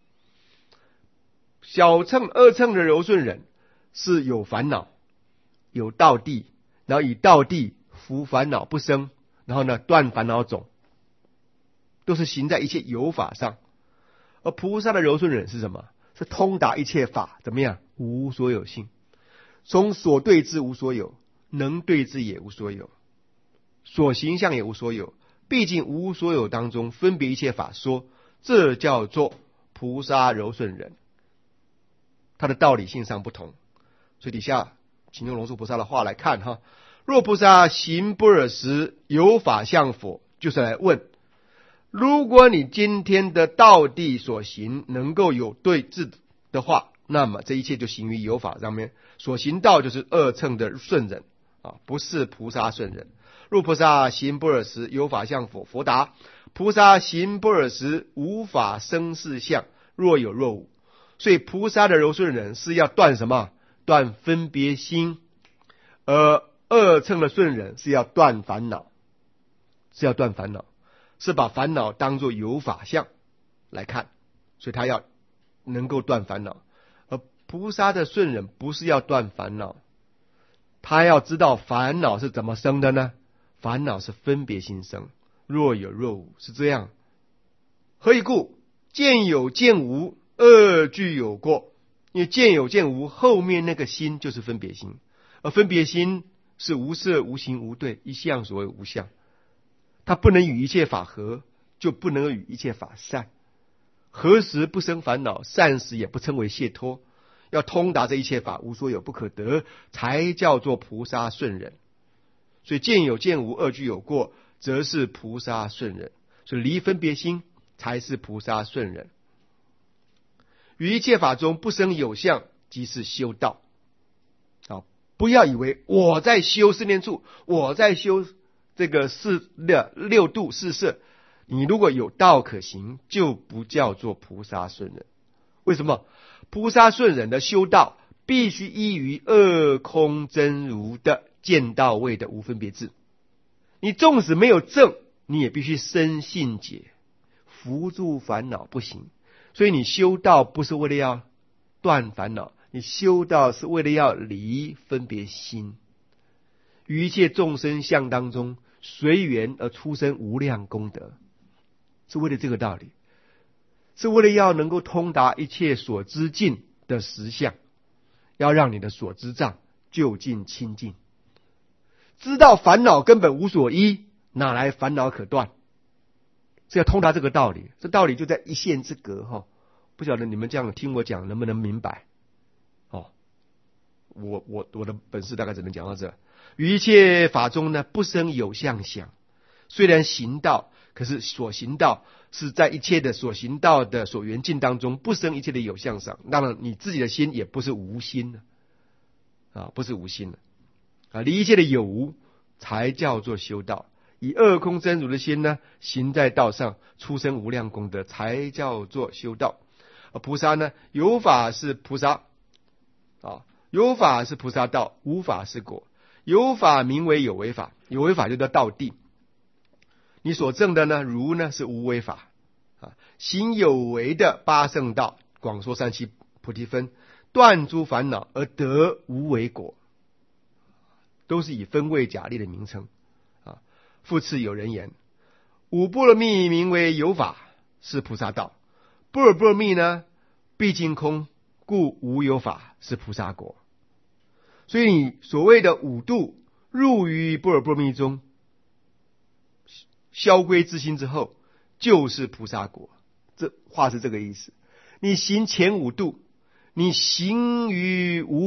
小乘、二乘的柔顺忍是有烦恼，有道地，然后以道地扶烦恼不生，然后呢断烦恼种，都是行在一切有法上。而菩萨的柔顺忍是什么？是通达一切法，怎么样？无所有性，从所对之无所有，能对之也无所有，所行相也无所有，毕竟无所有当中分别一切法说，这叫做菩萨柔顺忍。它的道理性上不同。所以底下请用龙树菩萨的话来看哈。若菩萨行般若时有法相否，就是来问，如果你今天的道地所行能够有对治的话，那么这一切就行于有法上面。所行道就是二乘的顺忍啊，不是菩萨顺忍。若菩萨行般若时有法相否？佛答：菩萨行般若时无法生事相，若有若无。所以菩萨的柔顺忍是要断什么？断分别心。而二乘的顺忍是要断烦恼，是把烦恼当作有法相来看，所以他要能够断烦恼。而菩萨的顺忍不是要断烦恼，他要知道烦恼是怎么生的呢？烦恼是分别心生，若有若无，是这样。何以故？见有见无，二俱有过。因为见有见无后面那个心就是分别心，而分别心是无色无形无对，一相所谓无相，它不能与一切法合，就不能与一切法散。合时不生烦恼，散时也不称为解脱。要通达这一切法无所有不可得，才叫做菩萨顺忍。所以见有见无，二俱有过，则是菩萨顺忍。所以离分别心才是菩萨顺忍。于一切法中不生有相，即是修道。不要以为我在修四念处，我在修这个六度四摄，你如果有道可行，就不叫做菩萨顺忍。为什么？菩萨顺忍的修道必须依于二空真如的见道位的无分别智。你纵使没有证，你也必须深信解，扶助烦恼不行。所以你修道不是为了要断烦恼，你修道是为了要离分别心，于一切众生相当中随缘而出生无量功德，是为了这个道理，是为了要能够通达一切所知境的实相，要让你的所知障究竟清净。知道烦恼根本无所依，哪来烦恼可断？是要通达这个道理，这道理就在一线之隔哈。不晓得你们这样听我讲能不能明白？我的本事大概只能讲到这。于一切法中呢，不生有相想。虽然行道，可是所行道是在一切的所行道的所缘境当中，不生一切的有相想。当然，你自己的心也不是无心的不是无心的离一切的有无，才叫做修道。以二空真如的心呢，行在道上，出生无量功德，才叫做修道。而菩萨呢，有法是菩萨有法是菩萨道，无法是果。有法名为有为法，有为法就叫道地。你所证的呢，如呢是无为法行有为的八圣道，广说三七菩提分，断诸烦恼而得无为果，都是以分位假立的名称复次有人言，五般若蜜名为有法，是菩萨道。般若波罗蜜呢，毕竟空，故无有法，是菩萨果。所以你所谓的五度入于般若波罗蜜中，消归自心之后，就是菩萨果。这话是这个意思。你行前五度，你行于无法，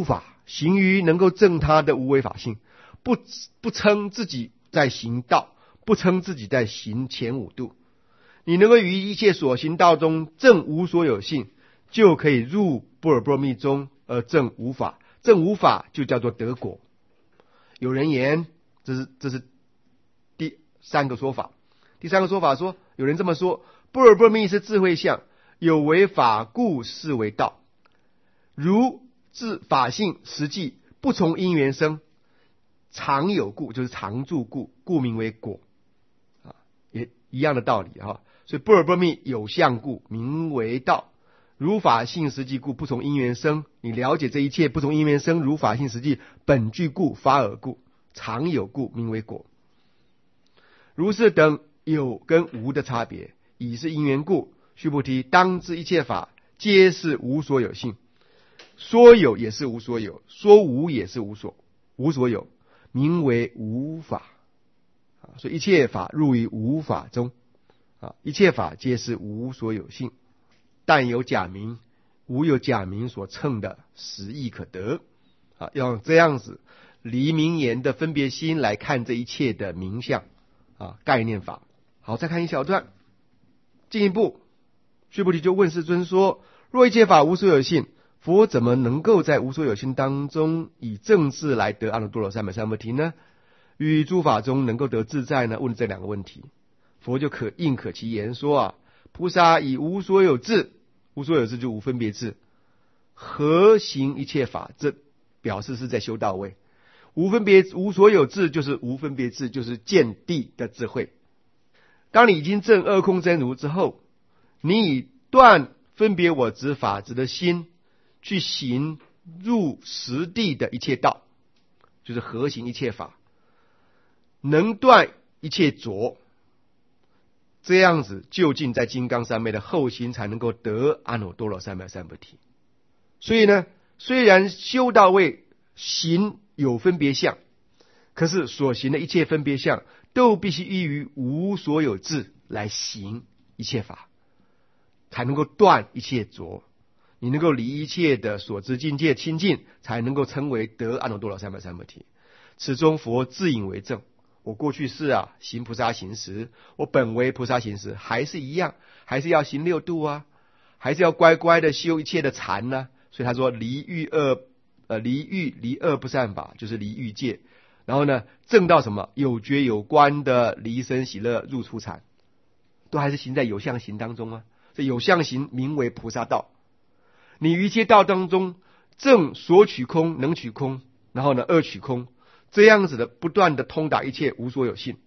行于能够证他的无为法性，不称自己在行道，不称自己在行前五度。你能够于一切所行道中证无所有性，就可以入般若波罗蜜中而证无法。证无法就叫做得果。有人言，这是第三个说法。第三个说法说，有人这么说：般若波罗蜜是智慧相，有为法故是为道。如自法性实际不从因缘生，常有故，就是常住故，故名为果。也一样的道理哈。所以般若波罗蜜有相故，名为道。如法性实际故，不从因缘生。你了解这一切不从因缘生，如法性实际本具故，法尔故，常有故，名为果。如是等有跟无的差别，已是因缘故。须菩提，当知一切法皆是无所有性，说有也是无所有，说无也是无所有，名为无法。所以一切法入于无法中，一切法皆是无所有性，但有假名，无有假名所称的实义可得。要用这样子离名言的分别心来看这一切的名相概念法。好，再看一小段，进一步，须菩提就问世尊说：若一切法无所有性，佛怎么能够在无所有性当中以正智来得阿耨多罗三藐三菩提呢？于诸法中能够得自在呢？问这两个问题，佛就应可其言说菩萨以无所有智，无所有智就无分别智，何行一切法？这表示是在修道位。无所有智就是无分别智，就是见地的智慧。当你已经证二空真如之后，你以断分别我执法执的心去行入实地的一切道，就是合行一切法，能断一切浊，这样子究竟在金刚三昧的后心才能够得阿耨多罗三藐三菩提。所以呢，虽然修道位行有分别相，可是所行的一切分别相都必须依于无所有智来行一切法，才能够断一切浊。你能够离一切的所知境界清净，才能够称为得阿耨多罗三藐三菩提。此中佛自引为证。我过去是行菩萨行时，我本为菩萨行时，还是一样，还是要行六度还是要乖乖的修一切的禅所以他说离恶不善法，就是离欲界。然后呢，证到什么有觉有观的离生喜乐入出禅，都还是行在有相行当中这有相行名为菩萨道。你于一切道当中证所取空能取空，然后呢二取空，这样子的不断的通达一切无所有性，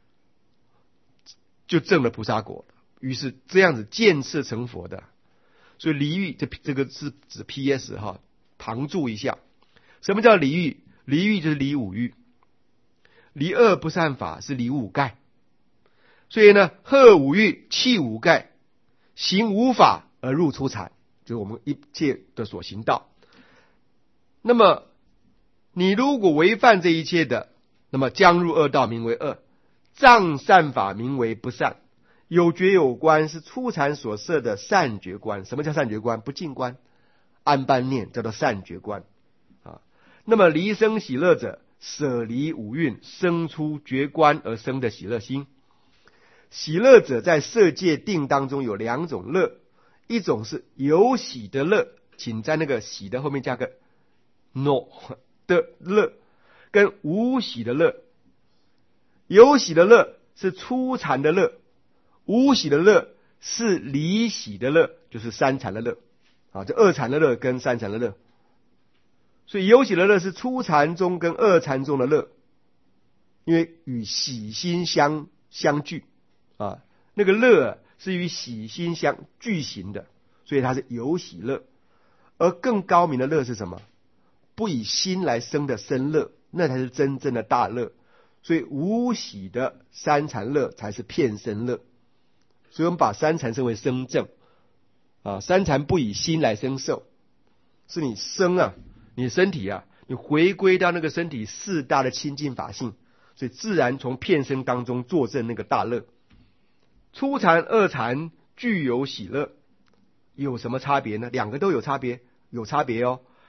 就证了菩萨果。于是这样子渐次成佛的。所以离欲这个是指 PS 旁注一下，什么叫离欲？离欲就是离五欲，离恶不善法是离五盖。所以呢，贺五欲，弃五盖，行无法而入出禅，就是我们一切的所行道。那么你如果违犯这一切的，那么将入恶道，名为恶；障善法名为不善。有觉有观是初禅所设的善觉观。什么叫善觉观？不净观，安般念叫做善觉观那么离生喜乐者，舍离五蕴，生出觉观而生的喜乐心。喜乐者在色界定当中有两种乐，一种是有喜的乐，请在那个喜的后面加个 no 的乐，跟无喜的乐。有喜的乐是初禅的乐，无喜的乐是离喜的乐，就是三禅的乐这二禅的乐跟三禅的乐。所以有喜的乐是初禅中跟二禅中的乐，因为与喜心相聚那个乐是与喜心相俱行的，所以它是有喜乐。而更高明的乐是什么？不以心来生的生乐，那才是真正的大乐。所以无喜的三禅乐才是片生乐。所以我们把三禅称为生正三禅不以心来生受，是你生你身体你回归到那个身体四大的清净法性，所以自然从片生当中作证那个大乐。初禅二禅具有喜乐，有什么差别呢？两个都有差别，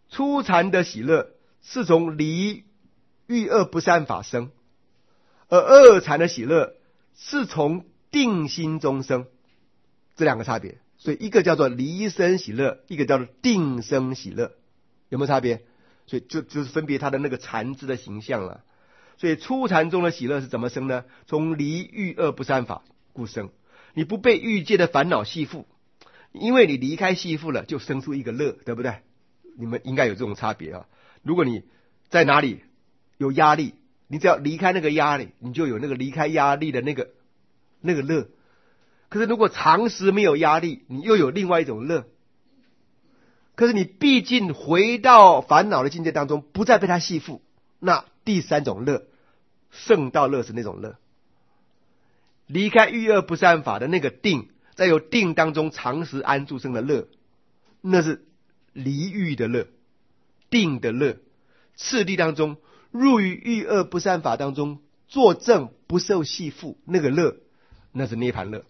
初禅的喜乐是从离欲恶不善法生，而二禅的喜乐是从定心中生，这两个差别。所以一个叫做离生喜乐，一个叫做定生喜乐，有没有差别？所以就是分别它的那个禅支的形象了。所以初禅中的喜乐是怎么生呢？从离欲恶不善法故生。你不被欲界的烦恼系缚，因为你离开系缚了，就生出一个乐，对不对？你们应该有这种差别啊。如果你在哪里有压力，你只要离开那个压力，你就有那个离开压力的那个乐。可是如果长时没有压力，你又有另外一种乐。可是你毕竟回到烦恼的境界当中，不再被它系缚，那第三种乐，圣道乐是那种乐。离开欲恶不善法的那个定，在由定当中长时安住生的乐，那是离欲的乐，定的乐。次第当中入于欲恶不善法当中，作证不受系缚，那个乐，那是涅槃乐。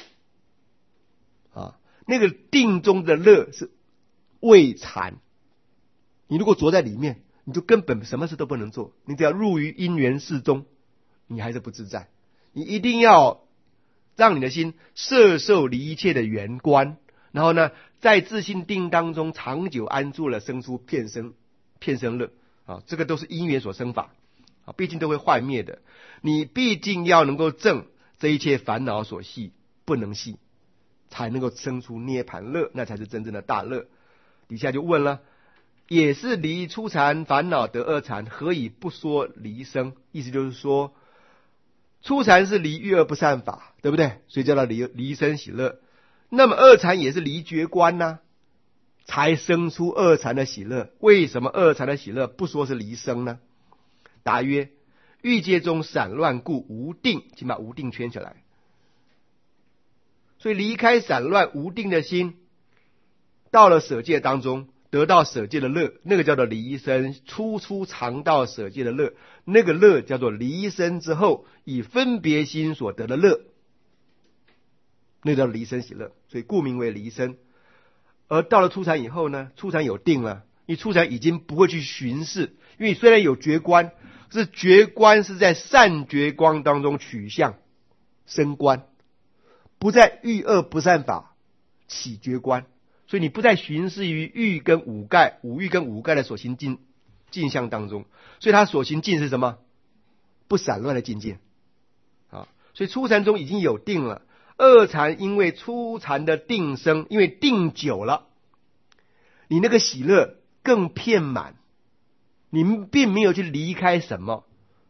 那个定中的乐是未禅。你如果着在里面，你就根本什么事都不能做。你只要入于因缘事中，你还是不自在。你一定要让你的心摄受离一切的缘观，然后呢，在自性定当中长久安住了，生出片生乐啊，这个都是因缘所生法啊，毕竟都会幻灭的。你毕竟要能够证这一切烦恼所系不能系，才能够生出涅槃乐，那才是真正的大乐。底下就问了，也是离初禅烦恼得二禅，何以不说离生？意思就是说，初禅是离欲恶不善法，对不对？所以叫它离生喜乐。那么二禅也是离觉观呢，才生出二禅的喜乐。为什么二禅的喜乐不说是离生呢？答曰：欲界中散乱故无定，请把无定圈起来。所以离开散乱无定的心，到了舍界当中，得到舍界的乐，那个叫做离生。初尝到舍界的乐，那个乐叫做离生之后以分别心所得的乐，那叫离生喜乐。所以故名为离生。而到了初禅以后呢，初禅有定了，因为初禅已经不会去巡视，因为虽然有觉观，是觉观是在善觉光当中取向生观，不在欲恶不善法起觉观，所以你不再巡视于欲跟五盖、五欲跟五盖的所行境象当中，所以他所行境是什么？不散乱的境界啊。所以初禅中已经有定了，二禅因为初禅的定生，因为定久了，你那个喜乐更遍满，你并没有去离开什么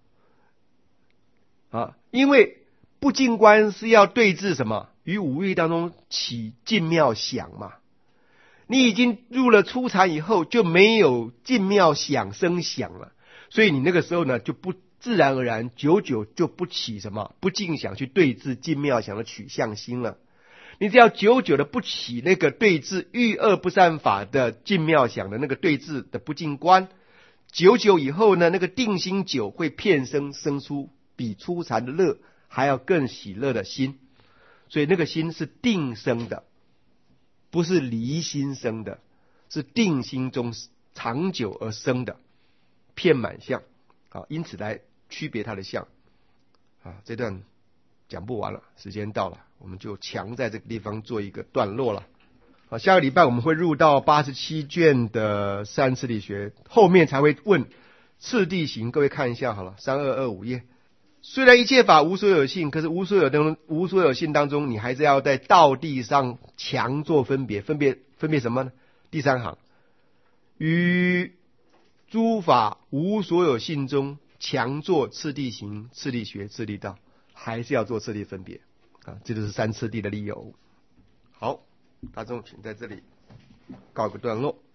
啊，因为不净观是要对治什么？于五欲当中起净妙想嘛。你已经入了初禅以后，就没有净妙想生想了，所以你那个时候呢，就不自然而然久久就不起什么不净想去对治净妙想的取向心了。你只要久久的不起那个对治欲恶不善法的净妙想的那个对治的不净观，久久以后呢，那个定心久会片生出比初禅的乐还要更喜乐的心。所以那个心是定生的，不是离心生的，是定心中长久而生的遍满相啊，因此来区别它的相啊。这段讲不完了，时间到了，我们就强在这个地方做一个段落了。好，下个礼拜我们会入到87卷的三次理学，后面才会问次第行。各位看一下好了，3225页。虽然一切法无所有性，可是无所有性当中，你还是要在道地上强做分别什么呢？第三行，于诸法无所有性中强做次第行、次第学、次第道，还是要做次第分别啊，这就是三次第的理由。好，大众请在这里告一个段落。